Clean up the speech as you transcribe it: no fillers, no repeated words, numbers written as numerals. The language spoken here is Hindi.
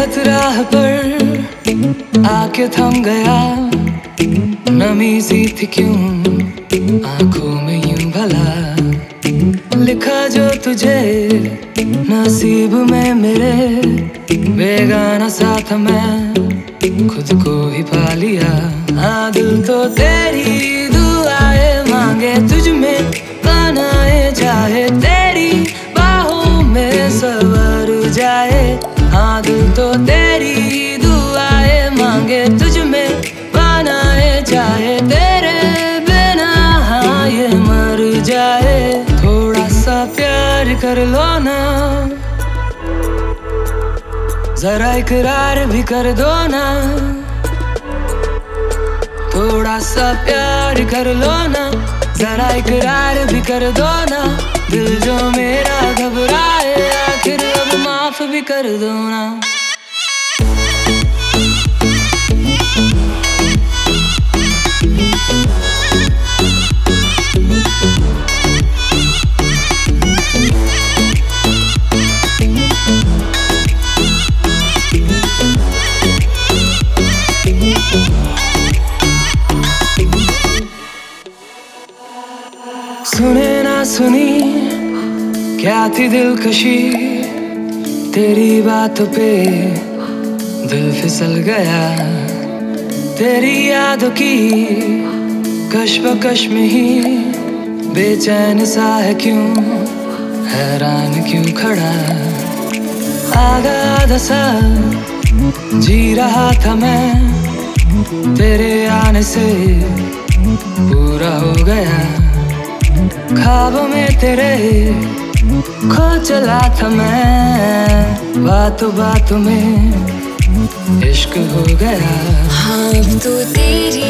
गलत राह पर आके थम गया, नमी सी थी क्यों आंखों में यूं भला, लिखा जो तुझे नसीब में मेरे, बेगाना सा था मैं खुद को ही पा लिया। हाँ दिल तो तेरी दुआएं मांगे, तुझ में बनाए चाहे, तेरी बाहों में संवर जाए। हाँ दिल तो तेरी दुआएं मांगे, तुझ में बनाए चाहे, तेरे बिना हाँ ये मर जाए। थोड़ा सा प्यार कर लो ना, जरा इकरार भी कर दो ना, थोड़ा सा प्यार कर लो ना, जरा इकरार भी कर दो ना। दिल जो मेरा घबराए, आखिर अब माफ भी कर दो ना। सुने ना सुनी क्या थी दिलकशी, तेरी बातों पे दिल फिसल गया, तेरी यादों की कश्मकश में ही बेचैन सा है क्यों, हैरान क्यों खड़ा। आधा आधा सा जी रहा था मैं, तेरे आने से पूरा हो गया, ख्वाबों में तेरे खो चला था मैं, बातों बातों में इश्क हो गया। हाँ अब तो तेरी